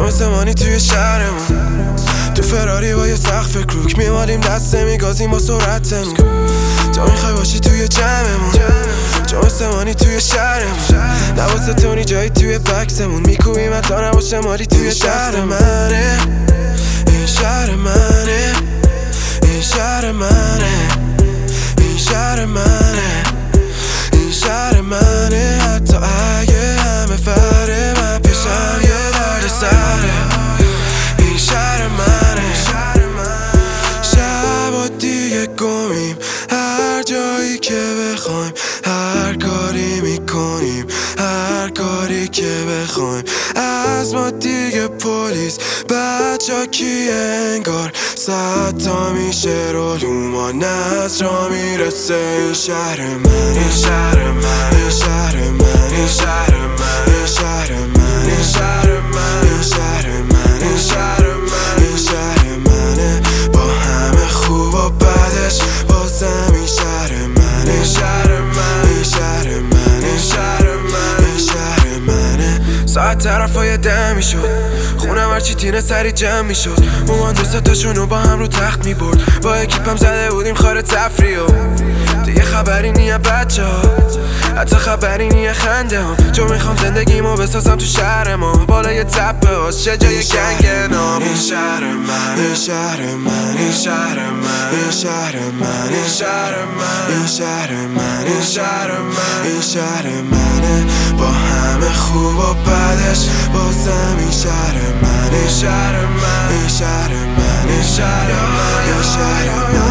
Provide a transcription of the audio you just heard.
زمانی توی شهرمون، تو فراری با یه سقف کروک میمالیم دسته میگازیم با سرعتمون. تو میخوای باشی توی جمعمون، جام زمانی توی شهرمون، نواسه تونی جایی توی بکسمون، میکوبیم حتی نباشه مالی توی شهر منه. این شهر منه، این شهر منه، این شهر منه، این شهر منه. حتی اگه همه فره من پیشم یه درد سره. این شهر منه، شب و دیگه گمیم هر جایی که بخوایم، هر کاری میکنیم هر کاری که بخوایم. از ما دیگه پلیس بچه کیه انگار، صد تا میشه رولوما نز را میرسه. این شهر من، این شهر من، این شهر من، این شهر من، این شهر من، این شهر من، این شهر من، این شهر من، این شهر منه. با همه خوب و بدش بازم این شهر من، این شهر من، این شهر من، این شهر من، این شهر منه. ساعت طرفای 10 میشد، خونم هرچی تینه سری جمع میشد. مامان دو ستاشونو با هم رو تخت میبرد، با اکیپم زده بودیم خار تفریو. دیگه خبری نیه بچه ها، حتی خبری نیه خنده ها. چون میخوام زندگیمو بسازم تو شهر ما، بالای تپه هاست چه جای گنگ نام. این شهر من، این شهر من، این شهر من، این شهر من، این شهر من، این شهر من، این شهر من، این شهر منه. با همه خوب و بدش بازم این شهر من، این شهر من، این شهر من، این شهر من، این شهر من.